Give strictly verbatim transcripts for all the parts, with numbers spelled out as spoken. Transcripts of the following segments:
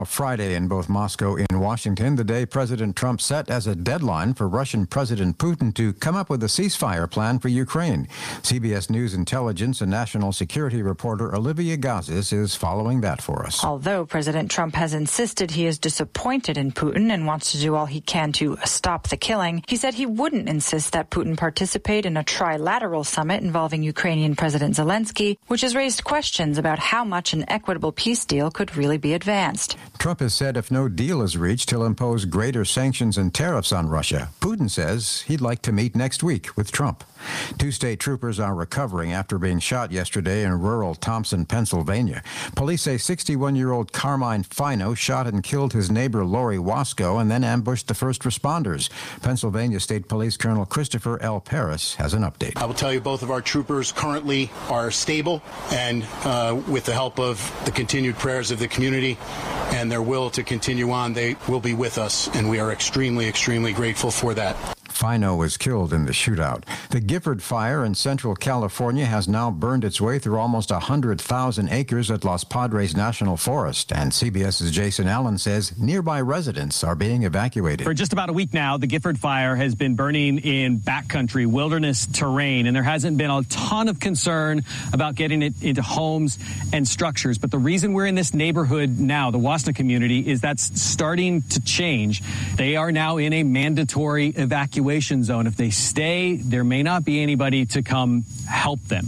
Friday in both Moscow and Washington, the day President Trump set as a deadline for Russian President Putin to come up with a ceasefire plan for Ukraine. C B S News intelligence and national security reporter Olivia Gazis is following that for us. Although President Trump has insisted he is disappointed in Putin and wants to do all he can to stop the killing, he said he wouldn't insist that Putin participate in a trilateral summit involving Ukrainian President Zelensky, which has raised questions about how much an equitable peace deal could really be advanced. Trump has said if no deal is reached, he'll impose greater sanctions and tariffs on Russia. Putin says he'd like to meet next week with Trump. Two state troopers are recovering after being shot yesterday in rural Thompson, Pennsylvania. Police say sixty-one-year-old Carmine Fino shot and killed his neighbor Lori Wasco and then ambushed the first responders. Pennsylvania State Police Colonel Christopher L. Paris has an update. I will tell you both of our troopers currently are stable, and uh, with the help of the continued prayers of the community and their will to continue on, they will be with us, and we are extremely, extremely grateful for that. Fino was killed in the shootout. The Gifford Fire in Central California has now burned its way through almost one hundred thousand acres at Los Padres National Forest, and CBS's Jason Allen says nearby residents are being evacuated. For just about a week now, the Gifford Fire has been burning in backcountry wilderness terrain, and there hasn't been a ton of concern about getting it into homes and structures. But the reason we're in this neighborhood now, the Wasna community, is that's starting to change. They are now in a mandatory evacuation zone. If they stay, there may not be anybody to come help them.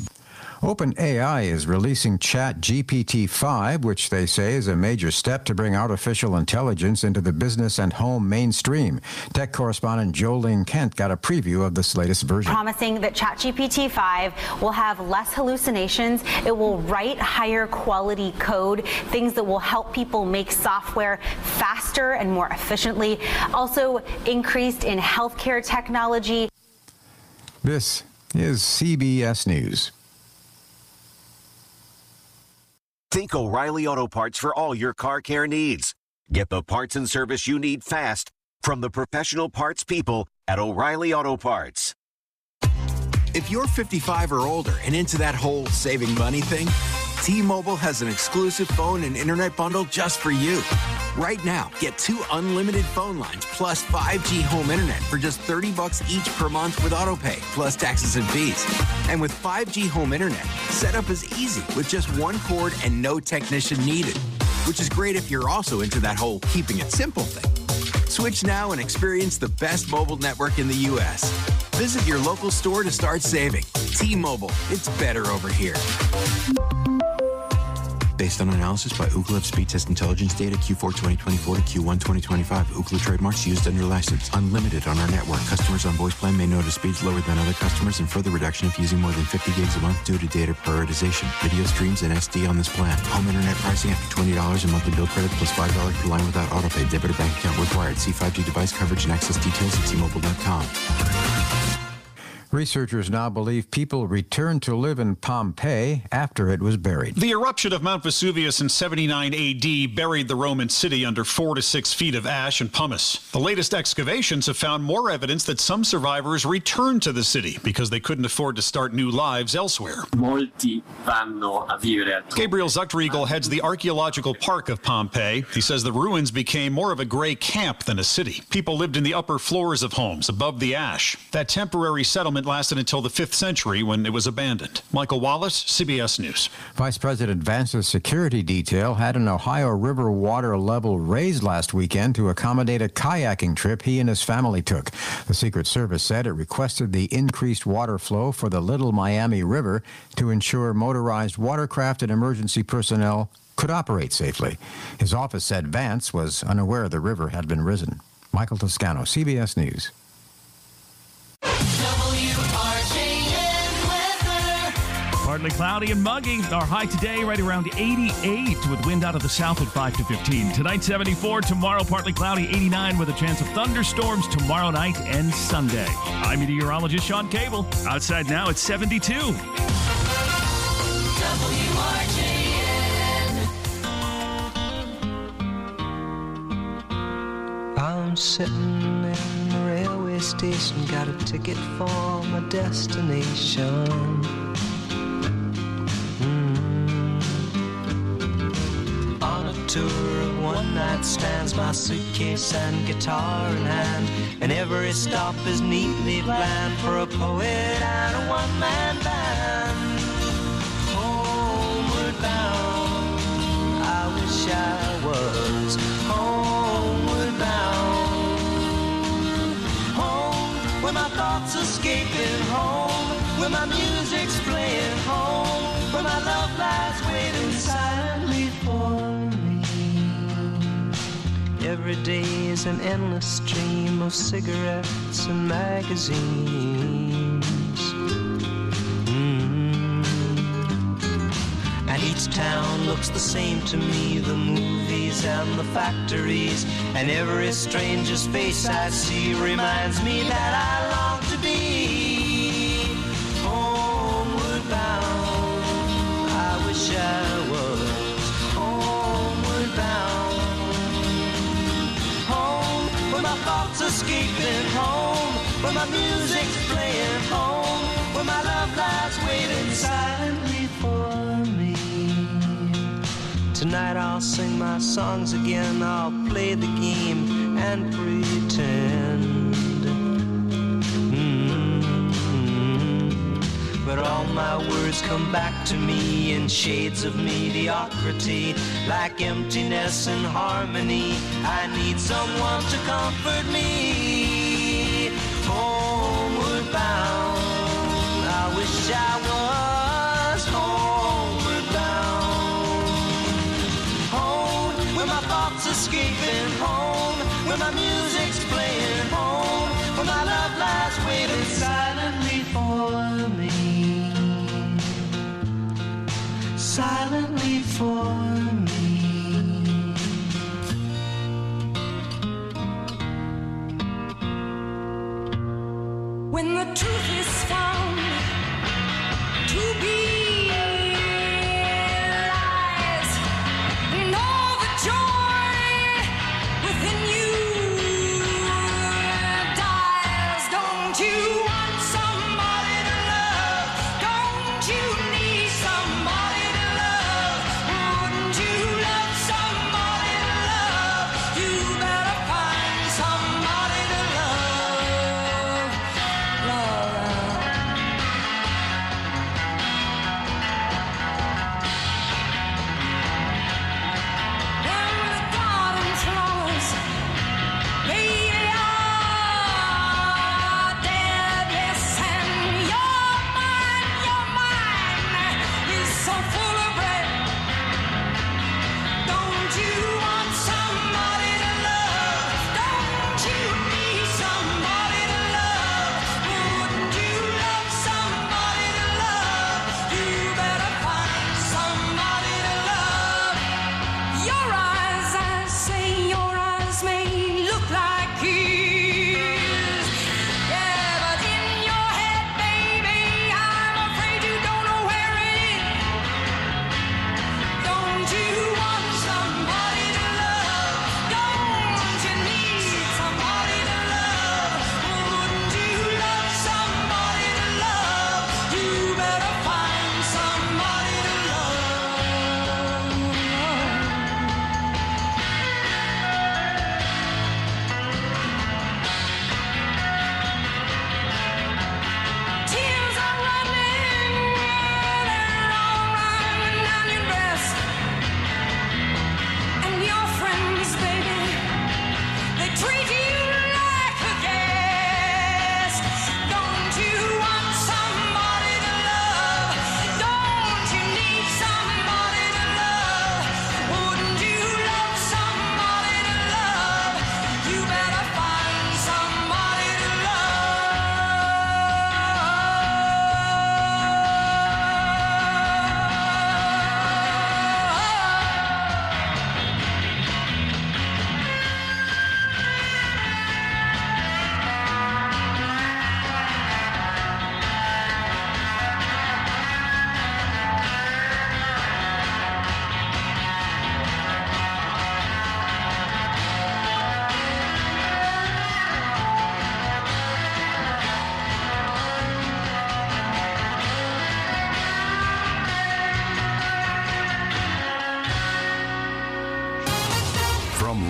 OpenAI is releasing Chat G P T five, which they say is a major step to bring artificial intelligence into the business and home mainstream. Tech correspondent Jolene Kent got a preview of this latest version. Promising that Chat G P T five will have less hallucinations. It will write higher quality code, things that will help people make software faster and more efficiently. Also increased in healthcare technology. This is C B S News. Think O'Reilly Auto Parts for all your car care needs. Get the parts and service you need fast from the professional parts people at O'Reilly Auto Parts. If you're fifty-five or older and into that whole saving money thing, T-Mobile has an exclusive phone and internet bundle just for you. Right now, get two unlimited phone lines plus five G home internet for just thirty bucks each per month with AutoPay, plus taxes and fees. And with five G home internet, setup is easy with just one cord and no technician needed, which is great if you're also into that whole keeping it simple thing. Switch now and experience the best mobile network in the U S. Visit your local store to start saving. T-Mobile, it's better over here. Based on analysis by Ookla of Speed Test Intelligence data Q four twenty twenty-four to Q one twenty twenty-five. Ookla trademarks used under license. Unlimited on our network. Customers on voice plan may notice speeds lower than other customers and further reduction if using more than fifty gigs a month due to data prioritization. Video streams and S D on this plan. Home internet pricing after twenty dollars a monthly bill credit plus five dollars per line without autopay. Debit or bank account required. See five G device coverage and access details at T Mobile dot com. Researchers now believe people returned to live in Pompeii after it was buried. The eruption of Mount Vesuvius in seventy-nine A D buried the Roman city under four to six feet of ash and pumice. The latest excavations have found more evidence that some survivors returned to the city because they couldn't afford to start new lives elsewhere. Molti vanno a vivere. Gabriel Zuchtriegel heads the archaeological park of Pompeii. He says the ruins became more of a gray camp than a city. People lived in the upper floors of homes above the ash. That temporary settlement lasted until the fifth century when it was abandoned. Michael Wallace, C B S News. Vice President Vance's security detail had an Ohio River water level raised last weekend to accommodate a kayaking trip he and his family took. The Secret Service said it requested the increased water flow for the Little Miami River to ensure motorized watercraft and emergency personnel could operate safely. His office said Vance was unaware the river had been risen. Michael Toscano, C B S News. Partly cloudy and muggy. Our high today right around eighty-eight with wind out of the south at five to fifteen. Tonight seventy-four, tomorrow partly cloudy eighty-nine with a chance of thunderstorms tomorrow night and Sunday. I'm meteorologist Sean Cable. Outside now it's seventy-two. W R J N. I'm sitting in the railway station, got a ticket for my destination. Tour of one one-night stands, my suitcase and guitar in hand, and every stop is neatly planned for a poet and a one-man band. Homeward bound, I wish I was homeward bound. Home, where my thoughts escaping, home, where my music's playing, home, where my love lies waiting silently for me. Every day is an endless stream of cigarettes and magazines. Mm. And each town looks the same to me, the movies and the factories, and every stranger's face I see reminds me that I long to be homeward bound. I wish I was homeward bound. Home, where my thoughts escaping, home, where my music's playing, home, where my love lies waiting silently for me. Tonight I'll sing my songs again, I'll play the game and pretend. Mm-hmm. But all my words come back to me in shades of mediocrity, like emptiness and harmony. I need someone to comfort me. Homeward bound, I wish I was homeward bound. Home, where my thoughts escaping, home, where my music's playing, home, where my love lies waiting silently for me. Silently for me. When the truth is found to be lies, and all the joy within you dies. Don't you want somebody to love? Don't you need somebody to love? Wouldn't you love somebody to love? You better find somebody to love. Love.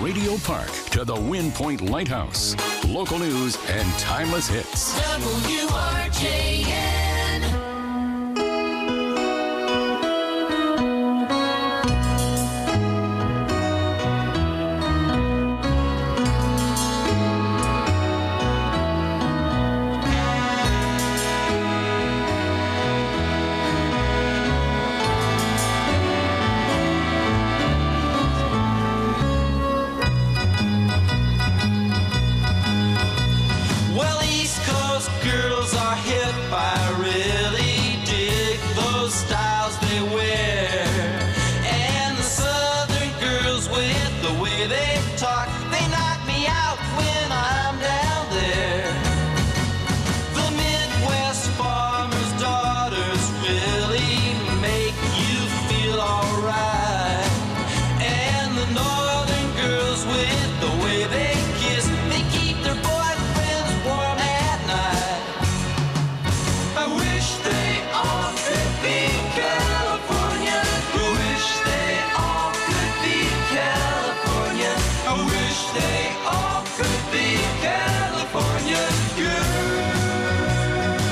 Radio Park to the Wind Point Lighthouse. Local news and timeless hits. W R J N. Well, East Coast girls are hip. I really dig those styles they wear. And the Southern girls with the way they talk, they knock me out when I'm down there. The Midwest farmers' daughters really make you feel alright. And the Northern girls with the way they kiss, they keep their boyfriends warm at night. I wish they all could be California. I wish they all could be California. I wish they all could be California girls.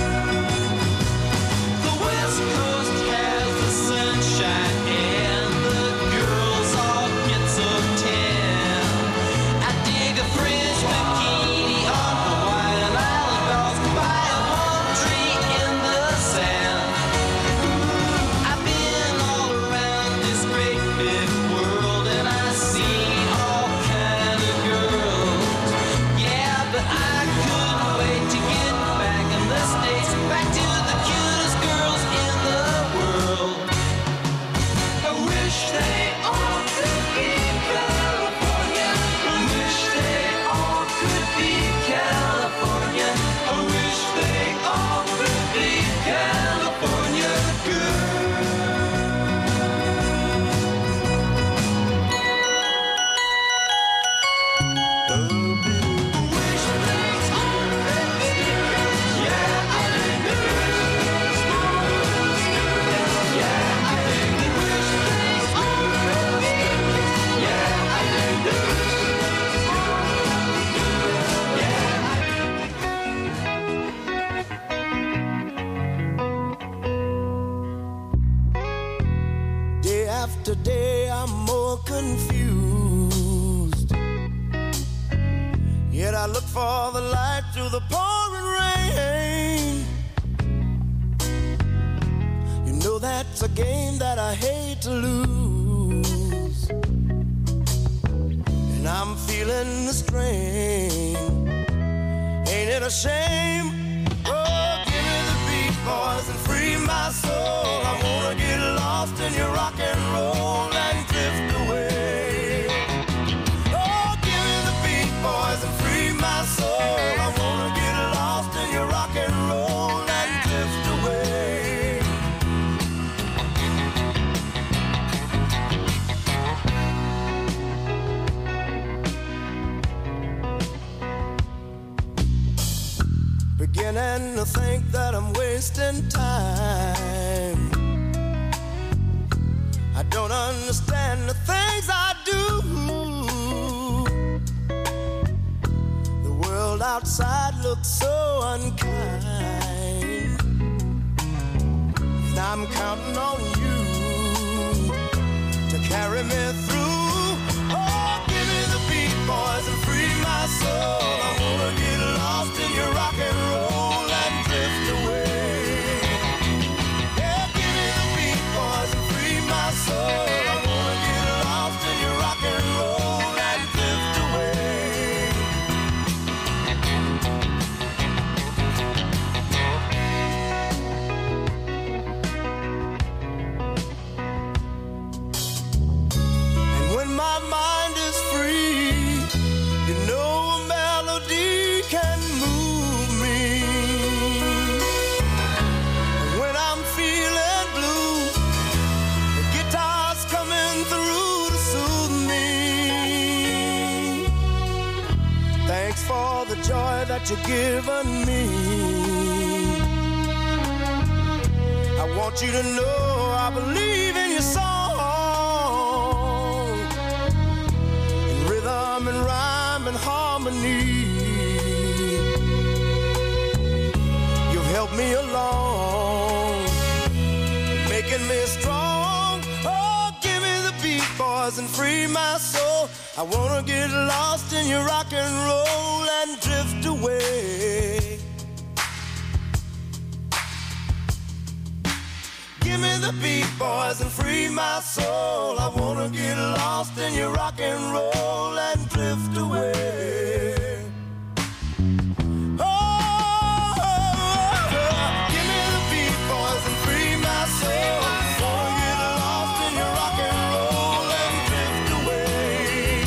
The West Coast has the sunshine and the girls all get so tan. I dig a French bikini on Hawaiian Island dolls by a palm tree in the sand. I've been all around this great big world and I've seen all kind of girls. Yeah, but I couldn't wait to get back in the States, back to the cutest girls in the world. I wish they all could be California. I wish they all could be California. I wish they all could be California Day after day, I'm more confused. Yet I look for the light through the pouring rain. You know that's a game that I hate to lose. And I'm feeling the strain. Ain't it a shame? Oh, give me the beat, boys, and free my soul. I wanna get lost in your rock and roll and drift away. Oh, give me the beat, boys, and free my soul. I wanna get lost in your rock and roll and drift away. Beginning to think that I'm wasting time. I don't understand the things I do. The world outside looks so unkind. And I'm counting on you to carry me through. Oh, give me the beat, boys, and free my soul. I wanna get lost in your rock and roll and drift away. Yeah, give me the beat, boys, and free my soul. I wanna get lost in your rock and roll and drift away. And when my mind is free, you know a melody can move me. When I'm feeling blue, the guitar's coming through to soothe me. Thanks for the joy that you've given me. I want you to know I believe in your song. And harmony. You've helped me along, making me strong. Oh, give me the beat, boys, and free my soul. I wanna get lost in your rock and roll and drift away. Give me the beat, boys, and free my soul. I wanna get lost in your rock and roll and drift away. Oh, oh, oh, oh. Give me the beat, boys, and free my soul. I wanna get lost in your rock and roll and drift away.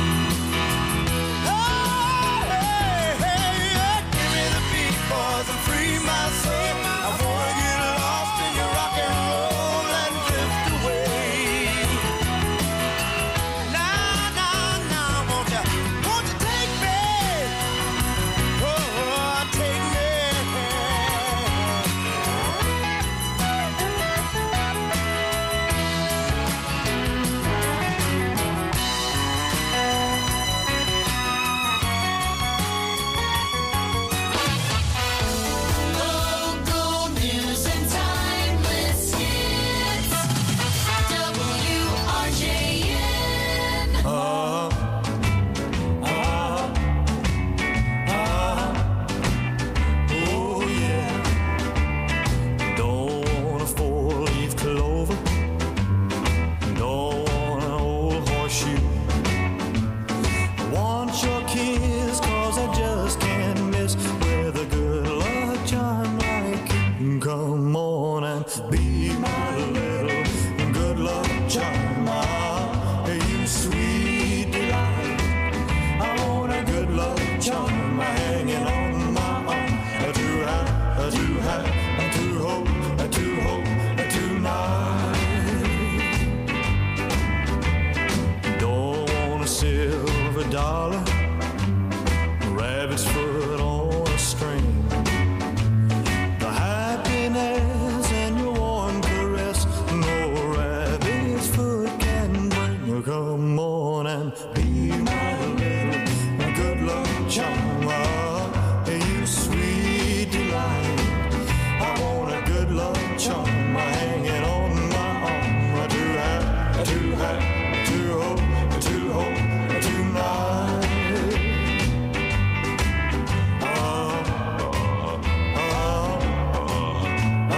Oh, hey, hey, yeah. Give me the beat, boys, and free my soul. I wanna get lost in your rock and roll and drift away. Now, now, now, won't you, won't you take me? Oh, take me. Local news and timeless hits. W R J N. Uh, uh, uh, oh yeah. Don't want a four-leaf clover. Don't want an old horseshoe. I want your kiss, 'cause I just can't miss with a good luck charm like you. Come on and be my little good luck charm. Ah, you sweet delight. I want a good luck charm hanging on my arm. To have, to have, to hope, to hope, tonight. Don't want a silver dollar, rabbit's foot on a string. The happiness and your warm caress, no rabbit's foot can bring. Come on and be my little good luck charm. Ah, you sweet delight. I want a good luck charm hanging on my arm. To have, to have, to hope, to hope, tonight. Ah, ah, ah,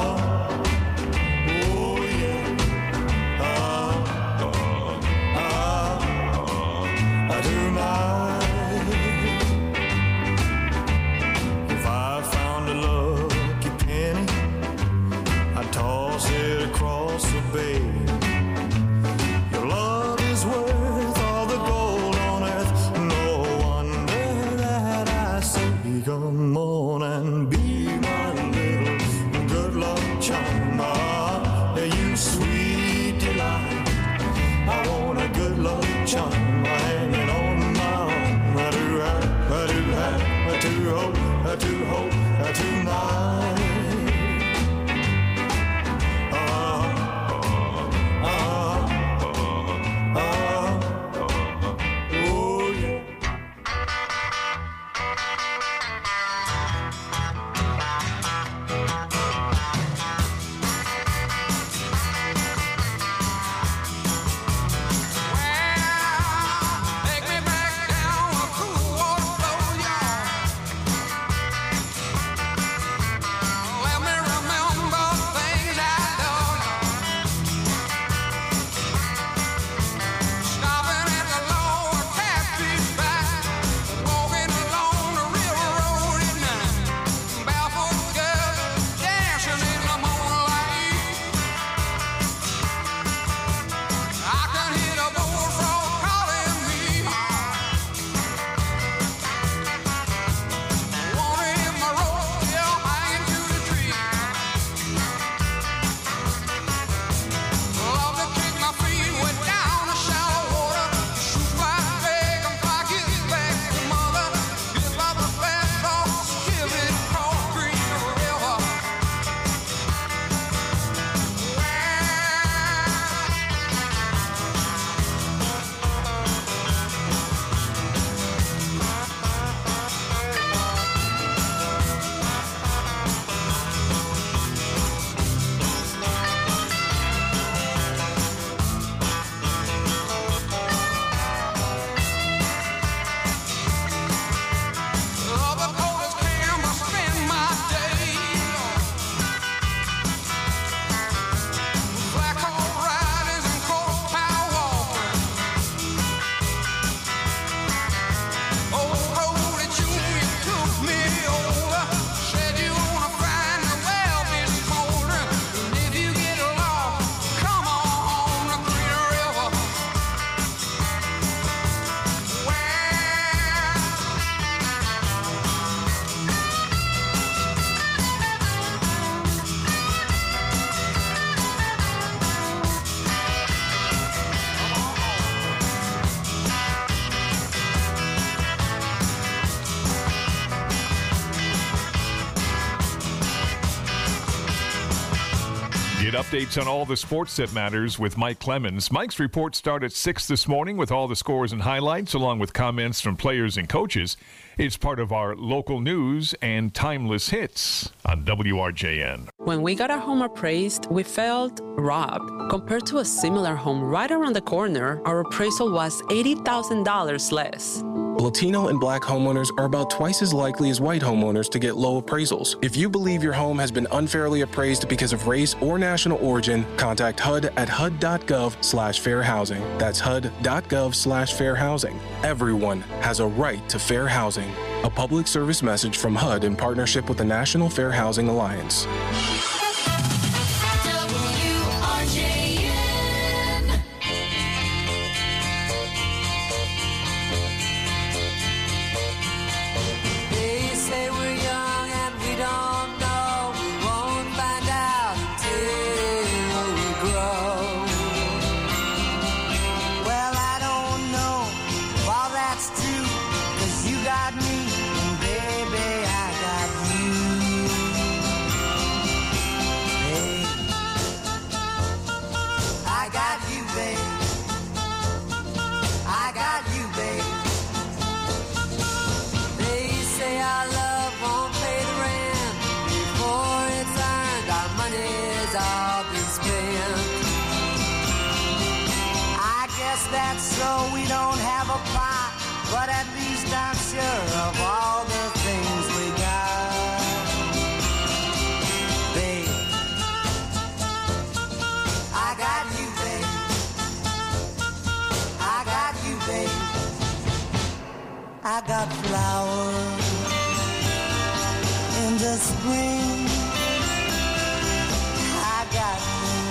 oh yeah. Ah, ah, ah, tonight. If I found a lucky penny, I'd toss it across the bay. Your love is worth all the gold on earth. No wonder that I say, come on and be my little good luck charm. Ah, you sweet delight. I want a good luck charm hanging on my arm. I do have, I do have, I do hope, I do hope, I tonight. Ah, ah, ah, oh yeah. Take me back down a cool water flow, y'all. Get updates on all the sports that matters with Mike Clemens. Mike's reports start at six this morning with all the scores and highlights, along with comments from players and coaches. It's part of our local news and timeless hits on W R J N. When we got our home appraised, we felt robbed. Compared to a similar home right around the corner, our appraisal was eighty thousand dollars less. Latino and black homeowners are about twice as likely as white homeowners to get low appraisals. If you believe your home has been unfairly appraised because of race or national origin, contact H U D at H U D dot gov slash fair housing. That's H U D dot gov slash fair housing. Everyone has a right to fair housing. A public service message from H U D in partnership with the National Fair Housing Alliance. That's so we don't have a plot, but at least I'm sure of all the things we got. Babe, I got you, babe. I got you, babe. I got flowers in the spring. I got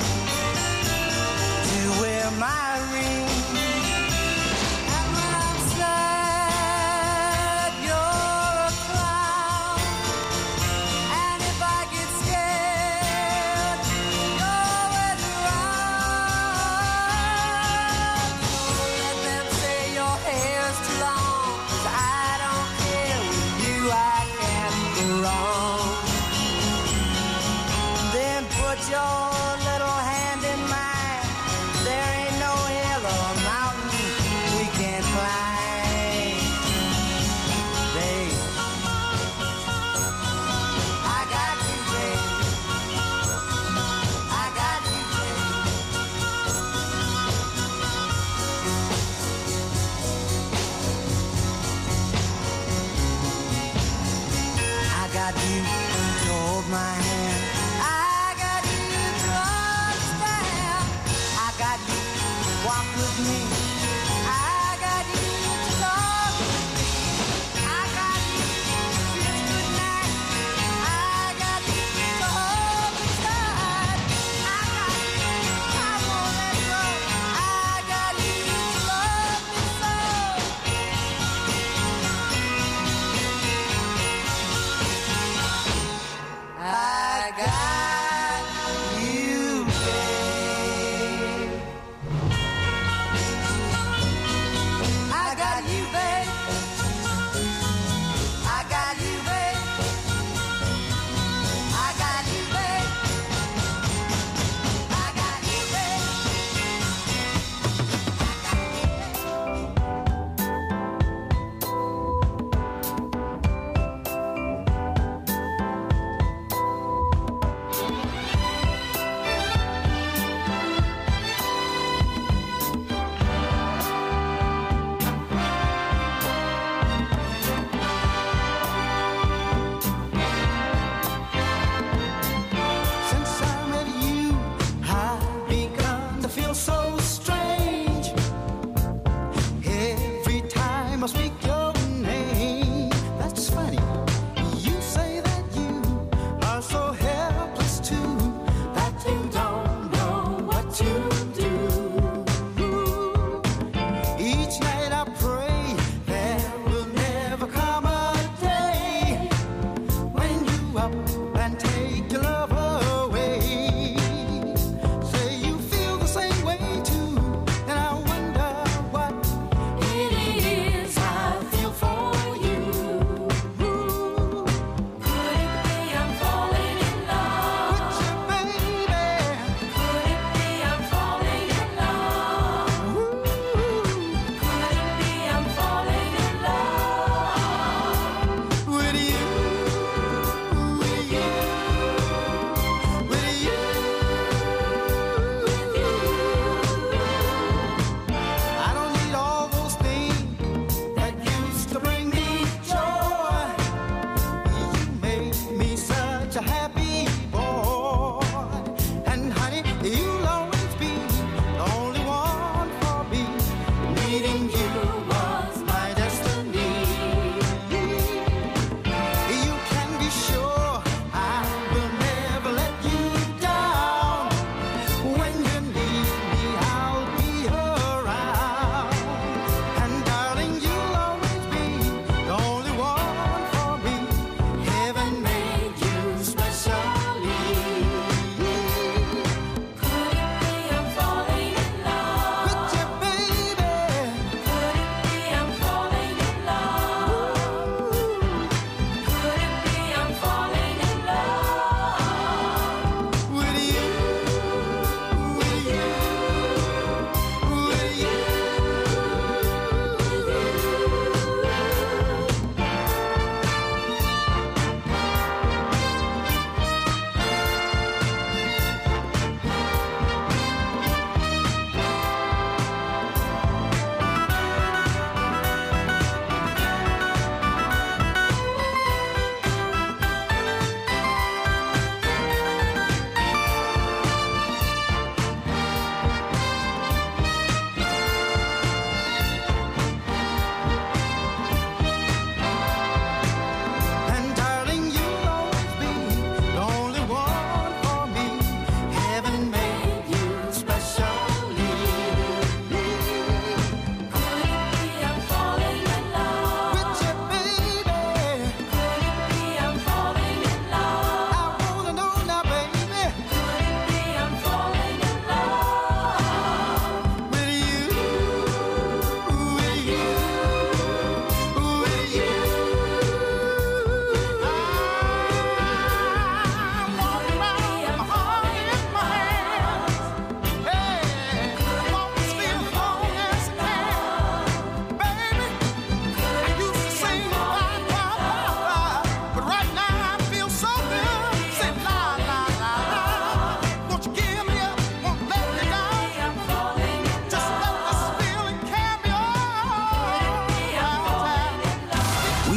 you to wear my ring. I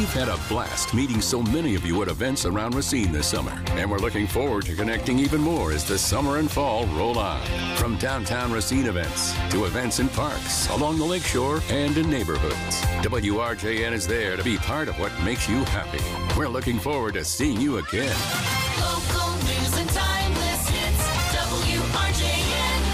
We've had a blast meeting so many of you at events around Racine this summer, and we're looking forward to connecting even more as the summer and fall roll on. From downtown Racine events to events in parks, along the lakeshore, and in neighborhoods, W R J N is there to be part of what makes you happy. We're looking forward to seeing you again. Local news and timeless hits, W R J N.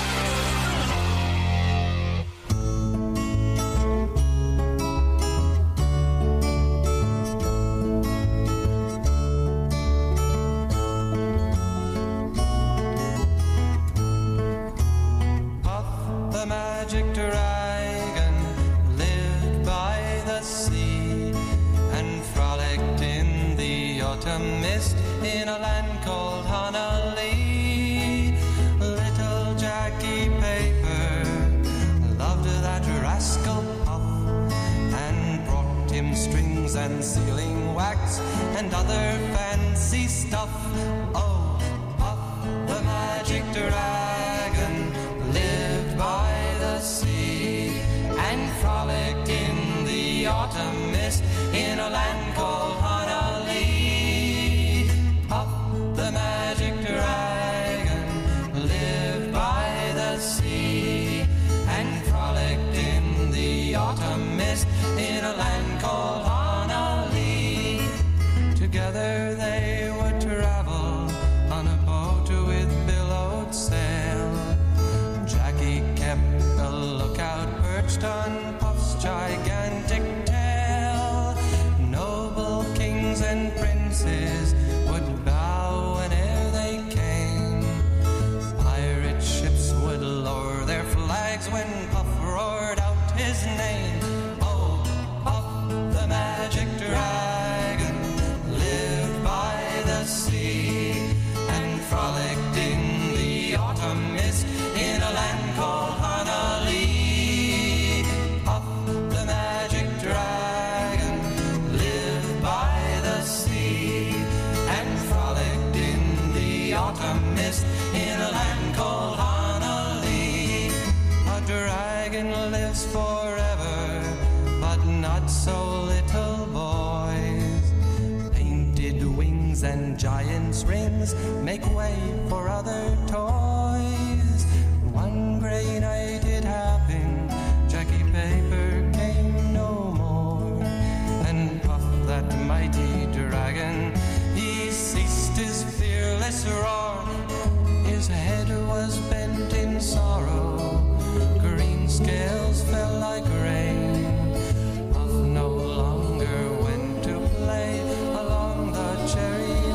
The magic dragon lived by the sea and frolicked in the autumn mist in a land called Honolulu. Little Jackie Paper loved that rascal Puff and brought him strings and sealing wax and other fancy stuff. Oh, Puff the magic dragon lived by the sea and frolicked in the autumn mist in a land called Honolulu. Puff the magic dragon lived by the sea and frolicked in the autumn mist in a land called Honolulu. Together they would travel on a boat with billowed sail. Jackie kept a lookout perched on Puff's gigantic tail. Noble kings and princes would bow whene'er they came. Pirate ships would lower their flags when Puff roared out his name. Oh, Puff the magic dragon lived by the sea and frolicked in the autumn mist in a land called Honolulu. Puff the magic dragon lived by the sea and frolicked in the autumn mist in a land called Honolulu. A dragon lives forever, but not so little boys. Painted wings and giant's rings make way for other toys. One gray night it happened, Jackie Paper came no more. And Puff, that mighty dragon, he ceased his fearless roar. His head was bent in sorrow, green scales fell like rain. Puff no longer went to play along the cherry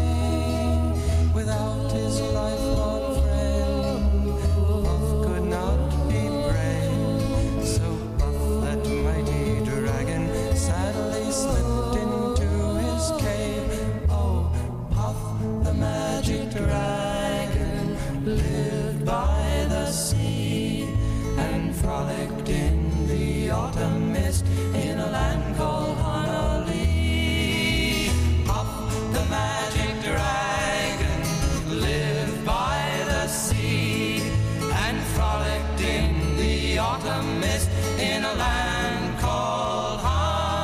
lane. Without his lifelong friend, Puff could not be brave. So Puff, that mighty dragon, sadly slipped into his cave. Oh, Puff the magic dragon lived by the sea and frolicked in the autumn mist in a land called Honolulu. Puff the magic dragon lived by the sea and frolicked in the autumn mist in a land called Honolulu.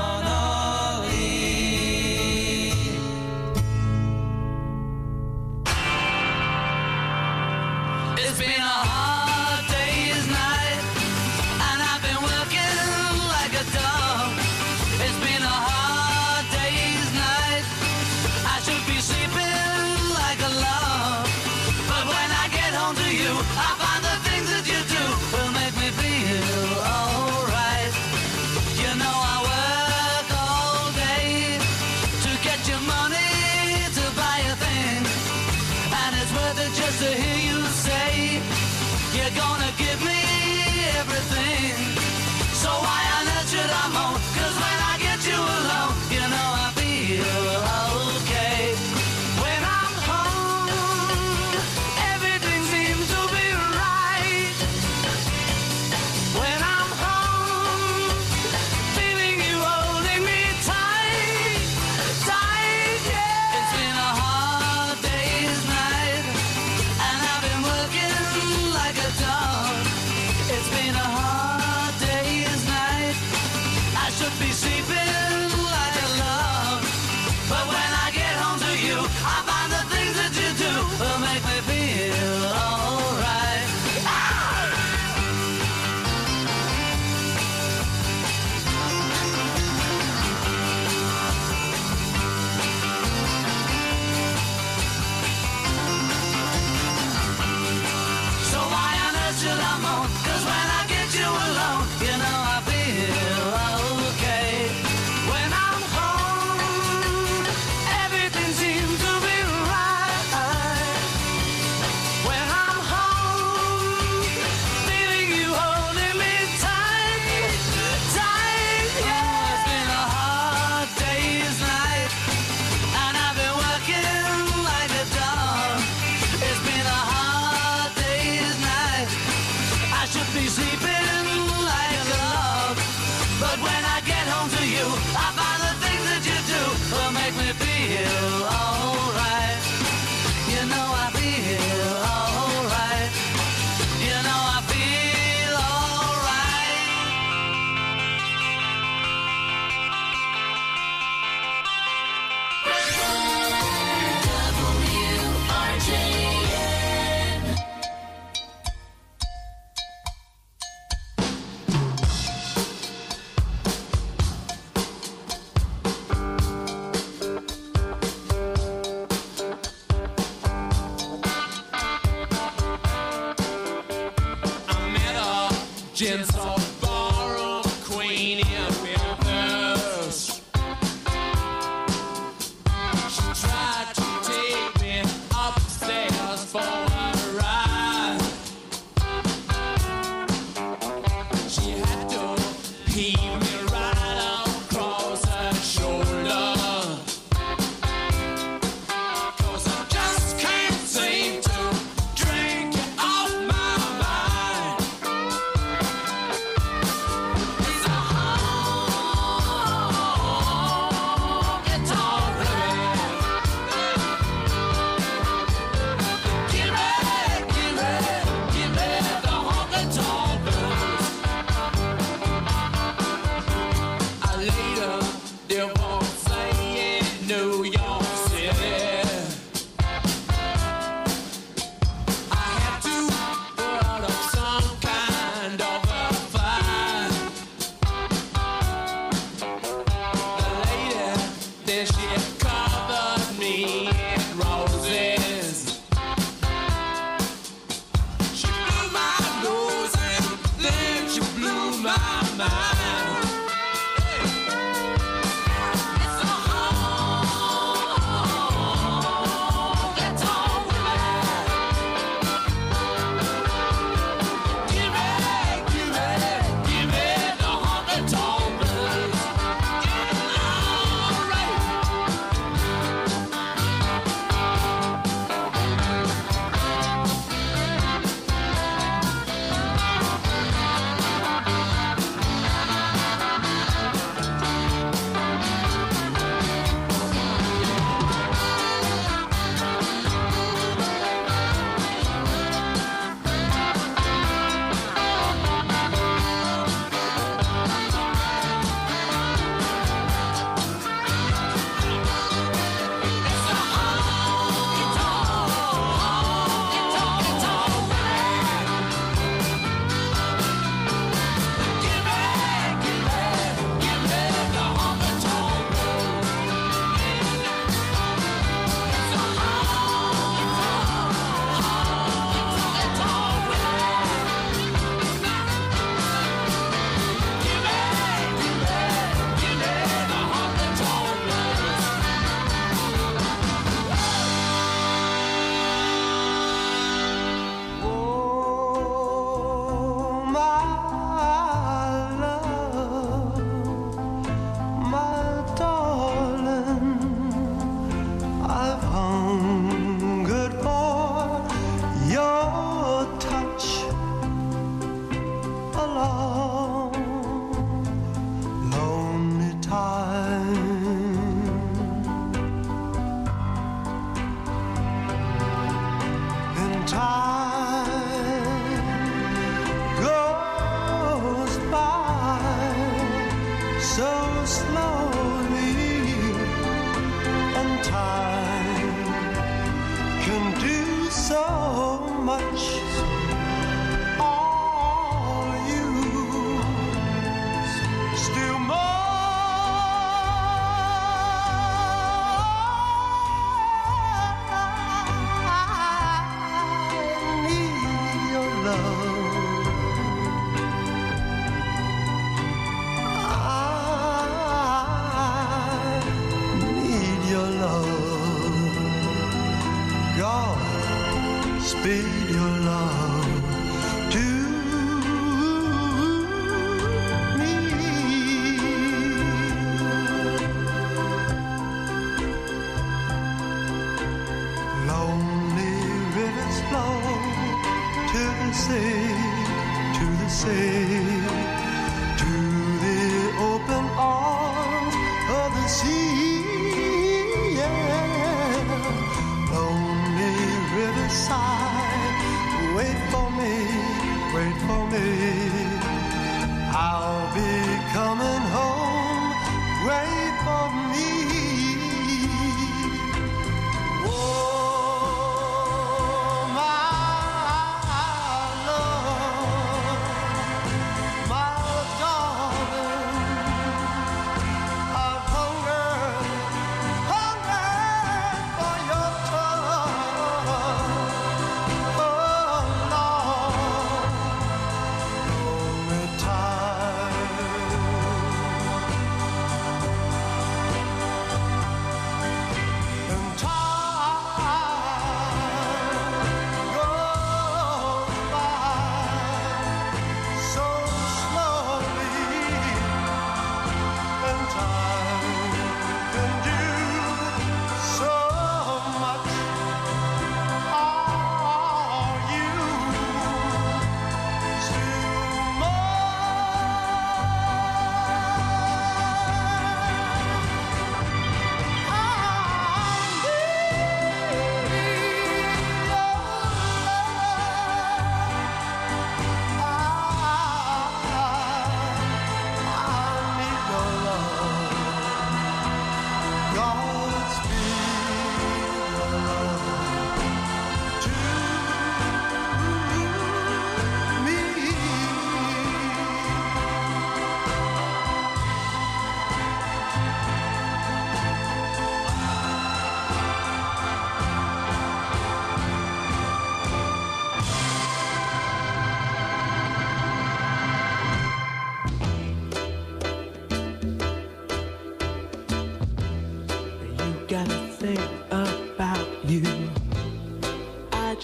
It's been a hard day's night, and I've been working like a dog. It's been a hard day's night. I should be sleeping like a log. But when I get home to you, I find the things that you do will make me feel alright. You know I work all day to get your money to buy a thing, and it's worth it just to hear you say you're gonna give me everything. So why on earth should I moan? 'Cause when I get you alone, you know I feel okay. When I'm home, everything seems to be right. When I'm home, feeling you holding me tight, tight, yeah. It's been a hard day's night, and I've been working like a dog. It's been a hard day's night. I should be sleeping like a log. gentle ballroom queen in Memphis. She tried to take me upstairs for a ride. She had to heave me right across her shoulder. 'Cause I just can't seem to drink it off my mind. It's a honky-tonk rhythm. Give me, give me, give me the honky-tonk blues. I later divorced in New York City. I had to put up some kind of a fight. The lady, then she covered me in roses. She blew my nose and then she blew my mind. It's a honky-tonk rhythm. Give me, give me, give me the honky-tonk blues. All right. Oh, my love, my darling, I've hungered for your touch a long, lonely time. And time goes by so slowly, and time can do so much. All you still more need your love. I need your love. God, speed your love to lonely rivers flow to the sea, to the sea, to the open arms of the sea. Yeah. Lonely riverside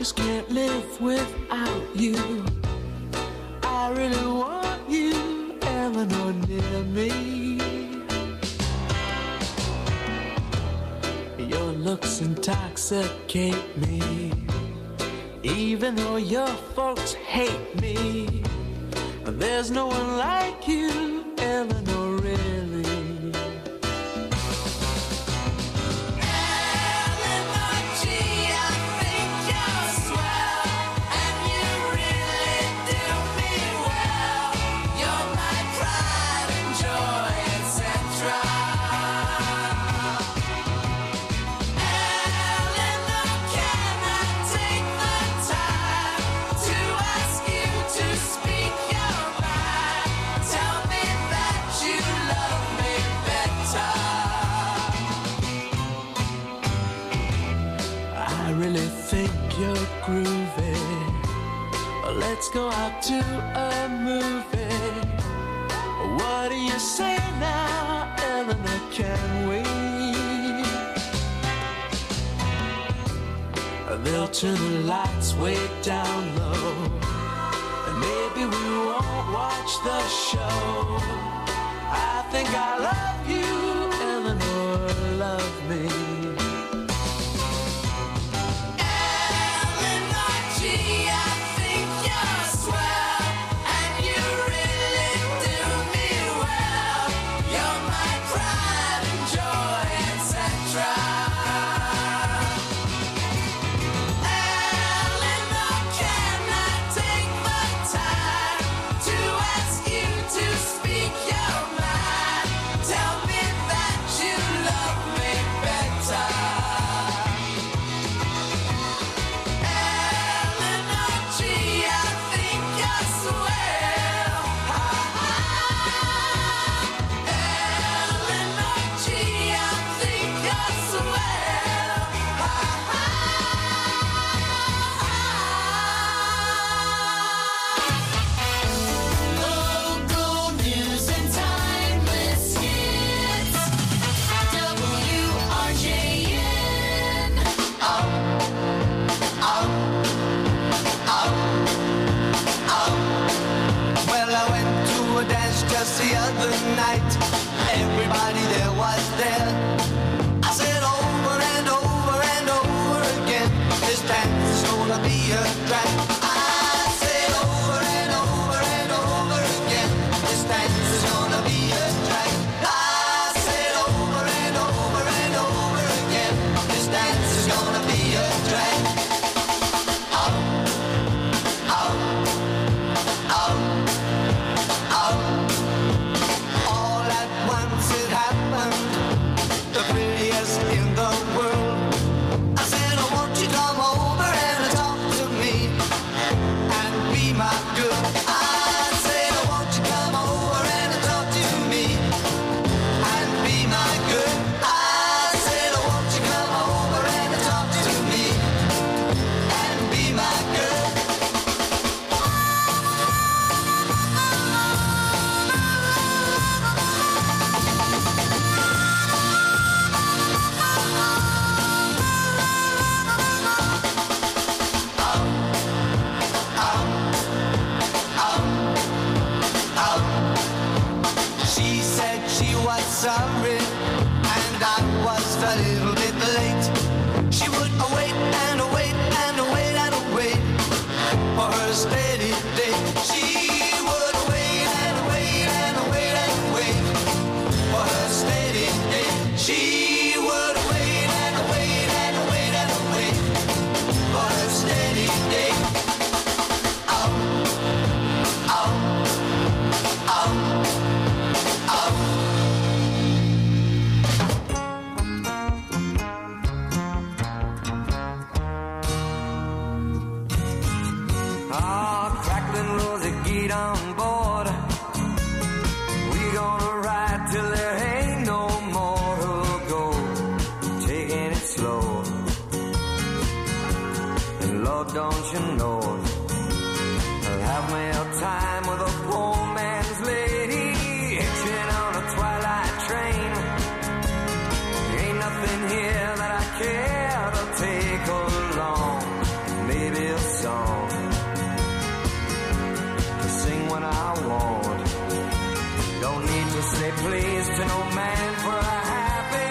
just can't live without you. I really want you, Eleanor, near me. Your looks intoxicate me, even though your folks hate me. There's no one like you, Eleanor, really. Let's go out to a movie. What do you say now, Eleanor, can we? They'll turn the lights way down low, and maybe we won't watch the show. I think I love you, Eleanor, love me. Everybody there was there. I said over and over and over again, this dance is gonna be a drag. I said over and over and over again, this dance is gonna be a drag. I said over and over and over again, this dance is gonna be a drag. Oh, oh, oh, oh. It happened, the prettiest in the world. I said, oh, won't you come over and talk to me and be my girl? I said, oh, won't you come over and talk to me and be my girl? I said, oh, won't you come over and talk to me and be my girl? Sorry, and I was a little bit late. She would wait and wait and wait and wait for her steady date. She would wait and wait and wait and wait for her steady date. She would wait and wait and wait and wait for her steady date. Oh, oh, oh, oh. Get on board. We gonna ride till there ain't no more to go. Taking it slow. And Lord, don't you know, I'll have me a time with a poor man's lady, hitching on a twilight train. Ain't nothing here that I care to take along. Maybe place to no man for a happy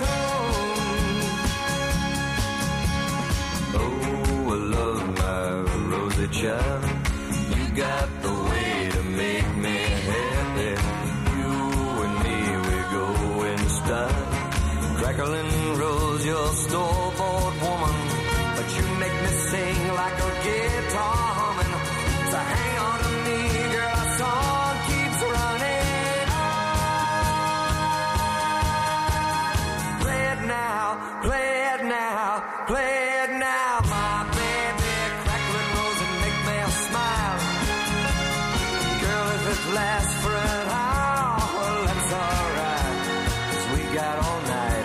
tune. Oh, I love my Rosie child. You got the way to make me happy. You and me, we go in style. Crackling rose, your store-bought woman, but you make me sing like a guitar humming. So hang on to me, girl, our song keeps running on. Play it now, play it now, play it now, my baby. Crackling rose and make me smile. Girl, if it lasts for an hour, well, that's alright, 'cause we got all night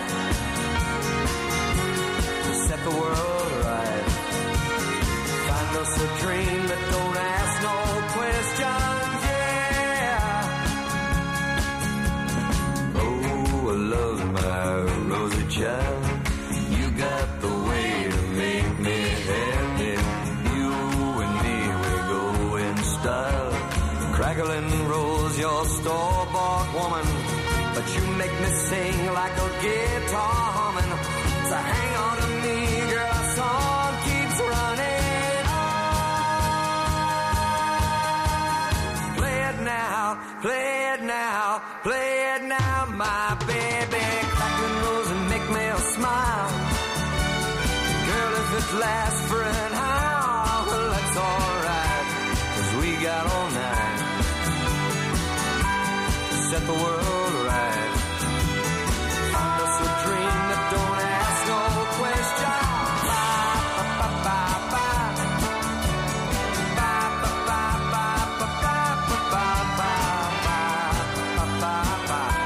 to set the world right. Find us a dream that don't ask no questions, yeah. Oh, I love my Rosie child. You got the way to make me happy. You and me, we go in style. Crackling rose, your store-bought woman, but you make me sing like a guitar humming. So hang on to me, girl, our song keeps running on. Play it now, play it now, play it now, my baby. Crackling rose and make me smile. Girl, if it lasts for an hour, well, that's alright, 'cause we got all night to set the world right. Find us a dream that don't ask no question. Bye, bye, bye, bye. Bye, bye, bye, bye, bye, bye, bye, bye, bye, bye, bye.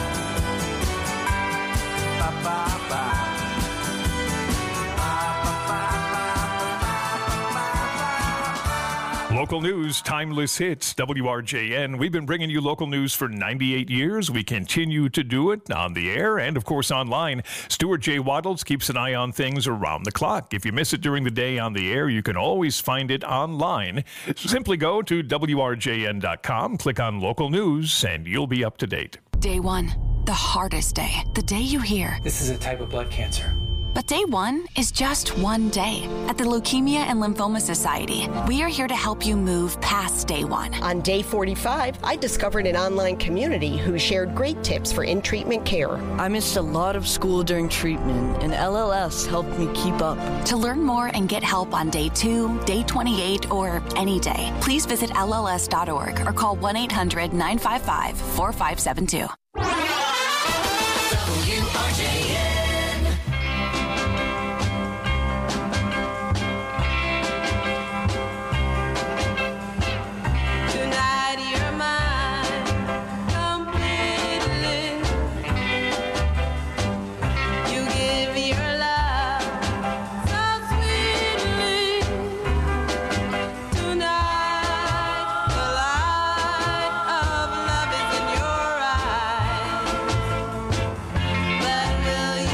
Bye, bye, bye. Local news, timeless hits, W R J N. We've been bringing you local news for ninety-eight years. We continue to do it on the air and, of course, online. Stuart J. Waddles keeps an eye on things around the clock. If you miss it during the day on the air, you can always find it online. Simply go to W R J N dot com, click on local news, and you'll be up to date. Day one, the hardest day. The day you hear, this is a type of blood cancer. But day one is just one day. At the Leukemia and Lymphoma Society, we are here to help you move past day one. On day forty-five, I discovered an online community who shared great tips for in-treatment care. I missed a lot of school during treatment, and L L S helped me keep up. To learn more and get help on day two, day twenty-eight, or any day, please visit L L S dot org or call one eight hundred nine five five four five seven two. W R J N. Will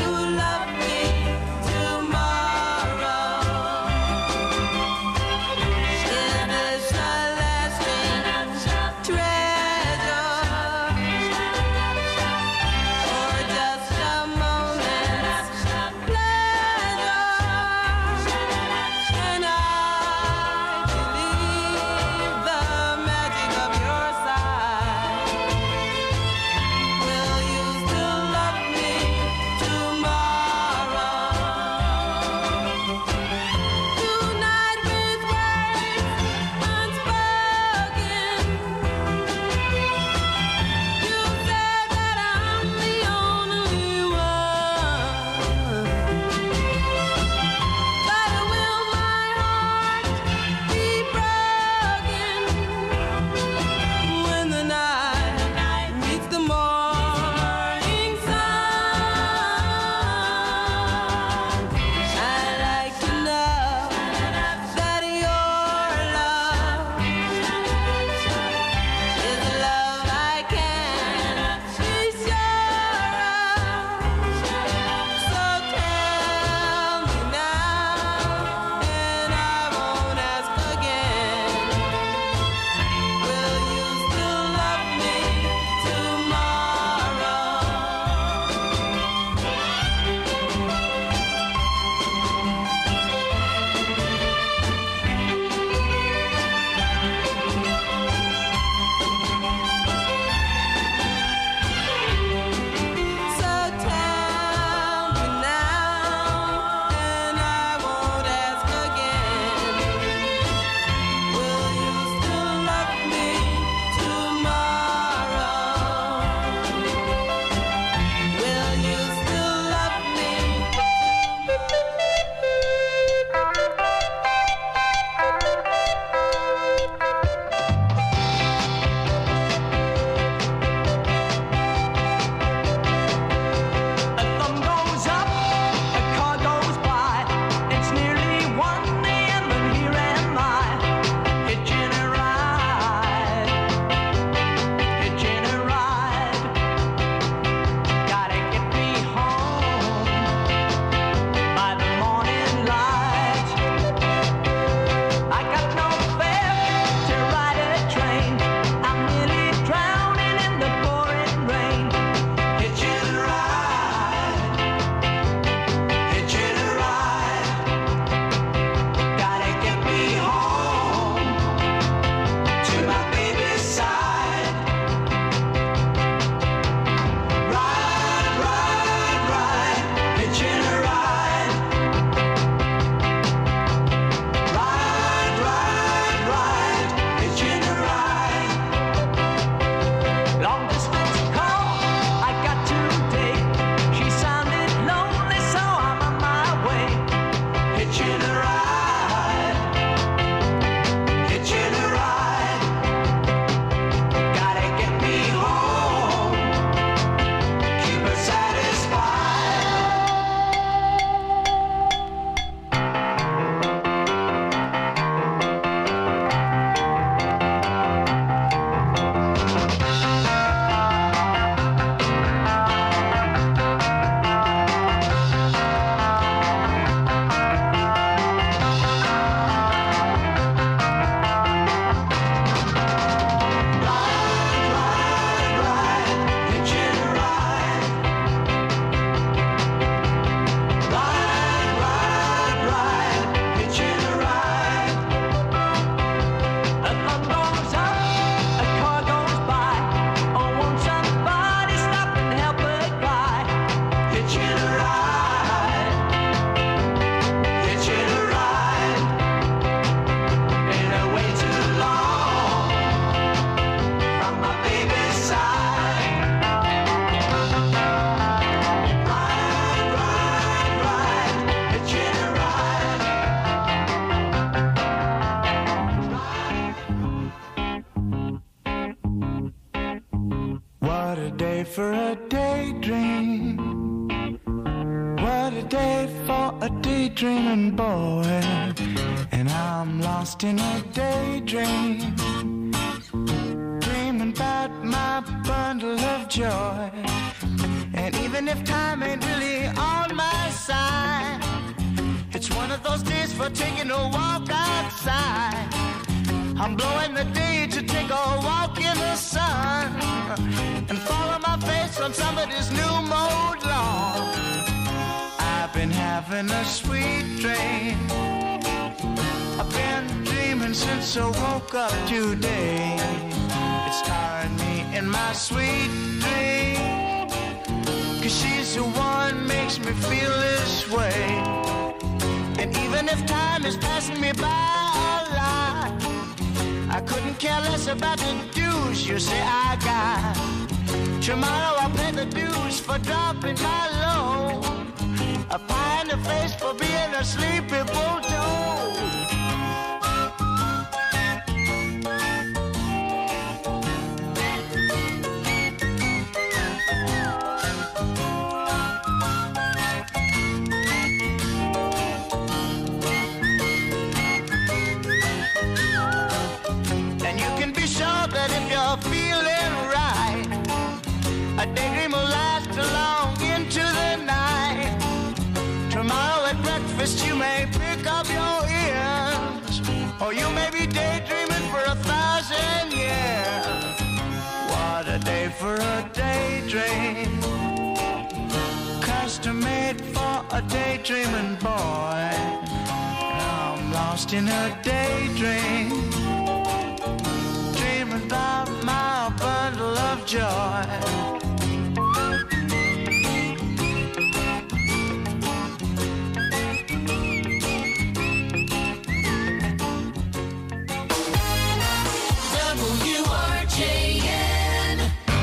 a daydream. What a day for a daydreaming boy. And I'm lost in a daydream, dreaming about my bundle of joy. And even if time ain't really on my side, it's one of those days for taking a walk outside. I'm blowing the day to take a walk in the sun and follow my face on somebody's new mode lawn. I've been having a sweet dream. I've been dreaming since I woke up today. It's starring me in my sweet dream, 'cause she's the one makes me feel this way. And even if time is passing me by a lot, I couldn't care less about the dues you say I got. Tomorrow I'll pay the dues for dropping my load, a pie in the face for being a sleepy bulldog. That if you're feeling right, a daydream will last along into the night. Tomorrow at breakfast you may pick up your ears, or you may be daydreaming for a thousand years. What a day for a daydream, custom made for a daydreaming boy. I'm lost in a daydream, about my bundle of joy. W R J N.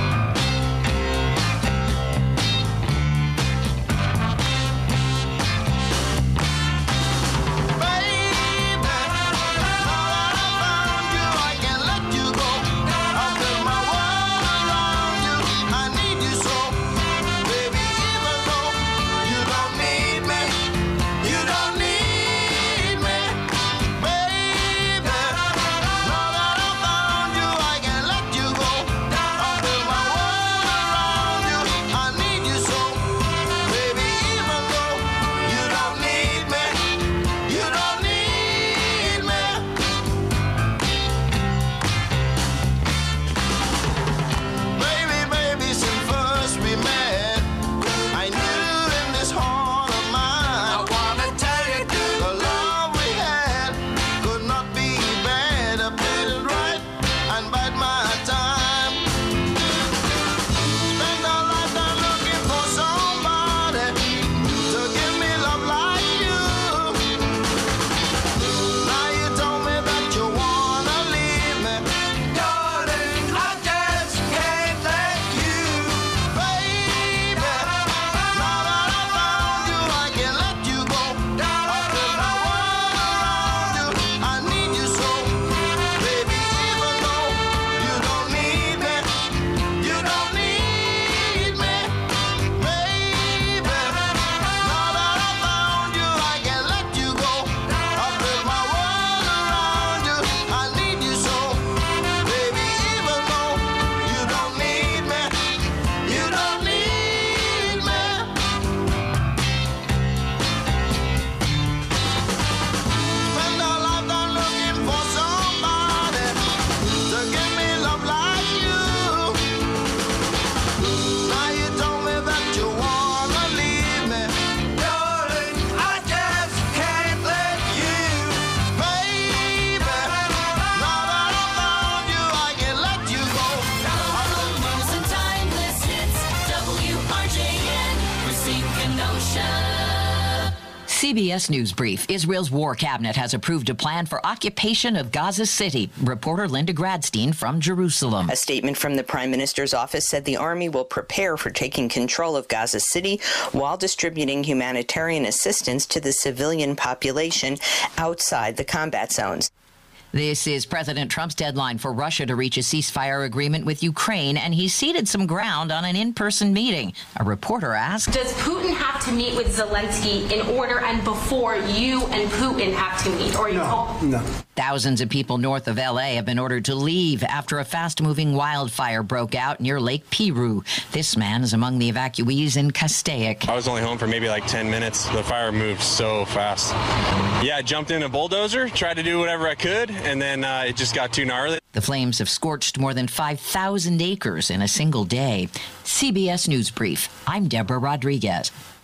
C B S News Brief. Israel's war cabinet has approved a plan for occupation of Gaza City. Reporter Linda Gradstein from Jerusalem. A statement from the Prime Minister's office said the army will prepare for taking control of Gaza City while distributing humanitarian assistance to the civilian population outside the combat zones. This is President Trump's deadline for Russia to reach a ceasefire agreement with Ukraine, and he ceded some ground on an in-person meeting. A reporter asked, does Putin have to meet with Zelensky in order and before you and Putin have to meet? Or no, you no. Thousands of people north of L A have been ordered to leave after a fast-moving wildfire broke out near Lake Piru. This man is among the evacuees in Castaic. I was only home for maybe like ten minutes. The fire moved so fast. Yeah, I jumped in a bulldozer, tried to do whatever I could, and then uh, it just got too gnarly. The flames have scorched more than five thousand acres in a single day. C B S News Brief. I'm Deborah Rodriguez.